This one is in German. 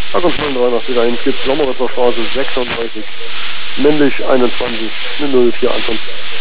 Packung 83 1, Sommerritter Straße 36, männlich 21, eine 04 Anton.